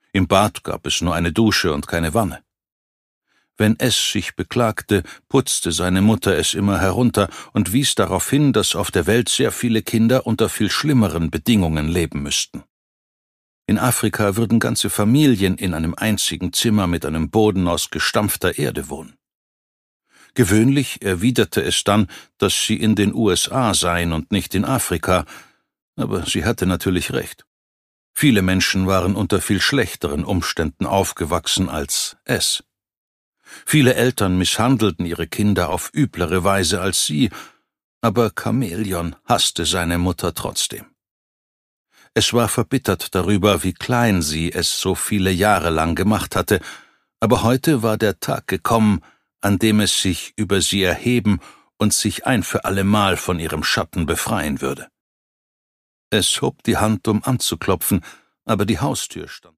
Im Bad gab es nur eine Dusche und keine Wanne. Wenn es sich beklagte, putzte seine Mutter es immer herunter und wies darauf hin, dass auf der Welt sehr viele Kinder unter viel schlimmeren Bedingungen leben müssten. In Afrika würden ganze Familien in einem einzigen Zimmer mit einem Boden aus gestampfter Erde wohnen. Gewöhnlich erwiderte es dann, dass sie in den USA seien und nicht in Afrika, aber sie hatte natürlich recht. Viele Menschen waren unter viel schlechteren Umständen aufgewachsen als es. Viele Eltern misshandelten ihre Kinder auf üblere Weise als sie, aber Chamäleon hasste seine Mutter trotzdem. Es war verbittert darüber, wie klein sie es so viele Jahre lang gemacht hatte, aber heute war der Tag gekommen, an dem es sich über sie erheben und sich ein für allemal von ihrem Schatten befreien würde. Es hob die Hand, um anzuklopfen, aber die Haustür stand